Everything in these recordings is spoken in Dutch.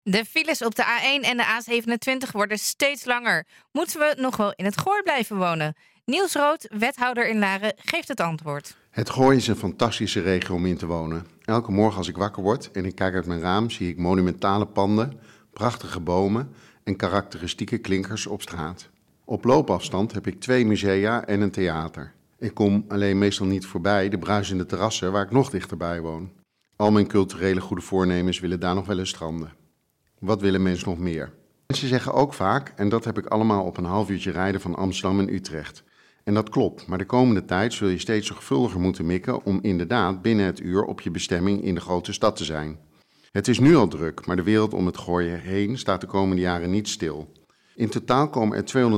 De files op de A1 en de A27 worden steeds langer. Moeten we nog wel in het Gooi blijven wonen? Niels Rood, wethouder in Laren, geeft het antwoord. Het Gooi is een fantastische regio om in te wonen. Elke morgen als ik wakker word en ik kijk uit mijn raam, zie ik monumentale panden, prachtige bomen en karakteristieke klinkers op straat. Op loopafstand heb ik 2 musea en een theater. Ik kom alleen meestal niet voorbij de bruisende terrassen waar ik nog dichterbij woon. Al mijn culturele goede voornemens willen daar nog wel eens stranden. Wat willen mensen nog meer? Mensen zeggen ook vaak, en dat heb ik allemaal op een half uurtje rijden van Amsterdam en Utrecht. En dat klopt, maar de komende tijd zul je steeds zorgvuldiger moeten mikken om inderdaad binnen het uur op je bestemming in de grote stad te zijn. Het is nu al druk, maar de wereld om het Gooien heen staat de komende jaren niet stil. In totaal komen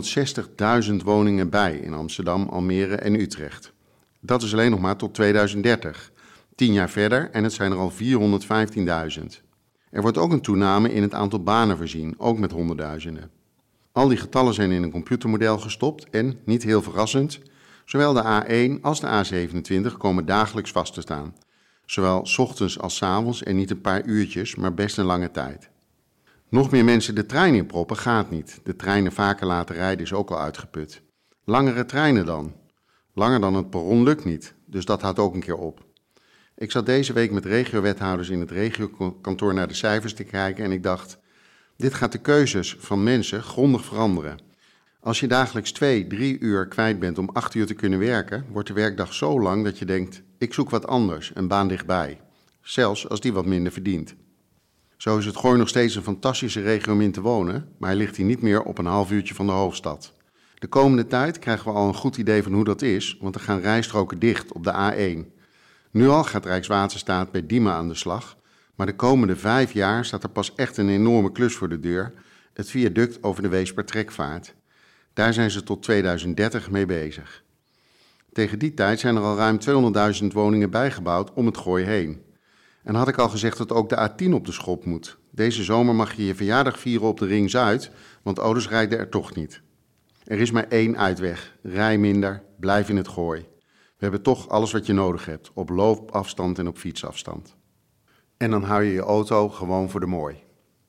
er 260.000 woningen bij in Amsterdam, Almere en Utrecht. Dat is alleen nog maar tot 2030. 10 jaar verder en het zijn er al 415.000. Er wordt ook een toename in het aantal banen voorzien, ook met honderdduizenden. Al die getallen zijn in een computermodel gestopt en, niet heel verrassend, zowel de A1 als de A27 komen dagelijks vast te staan. Zowel 's ochtends als 's avonds en niet een paar uurtjes, maar best een lange tijd. Nog meer mensen de trein inproppen gaat niet. De treinen vaker laten rijden is ook al uitgeput. Langere treinen dan? Langer dan het perron lukt niet, dus dat houdt ook een keer op. Ik zat deze week met regiowethouders in het regiokantoor naar de cijfers te kijken en ik dacht, dit gaat de keuzes van mensen grondig veranderen. Als je dagelijks 2-3 uur kwijt bent om 8 uur te kunnen werken, wordt de werkdag zo lang dat je denkt, ik zoek wat anders, een baan dichtbij. Zelfs als die wat minder verdient. Zo is het Gooi nog steeds een fantastische regio om in te wonen, maar hij ligt hier niet meer op een half uurtje van de hoofdstad. De komende tijd krijgen we al een goed idee van hoe dat is, want er gaan rijstroken dicht op de A1. Nu al gaat Rijkswaterstaat bij Diemen aan de slag, maar de komende 5 jaar staat er pas echt een enorme klus voor de deur, het viaduct over de Weespertrekvaart. Daar zijn ze tot 2030 mee bezig. Tegen die tijd zijn er al ruim 200.000 woningen bijgebouwd om het Gooi heen. En had ik al gezegd dat ook de A10 op de schop moet. Deze zomer mag je je verjaardag vieren op de Ring Zuid, want auto's rijden er toch niet. Er is maar 1 uitweg, rij minder, blijf in het Gooi. We hebben toch alles wat je nodig hebt, op loopafstand en op fietsafstand. En dan hou je je auto gewoon voor de mooi.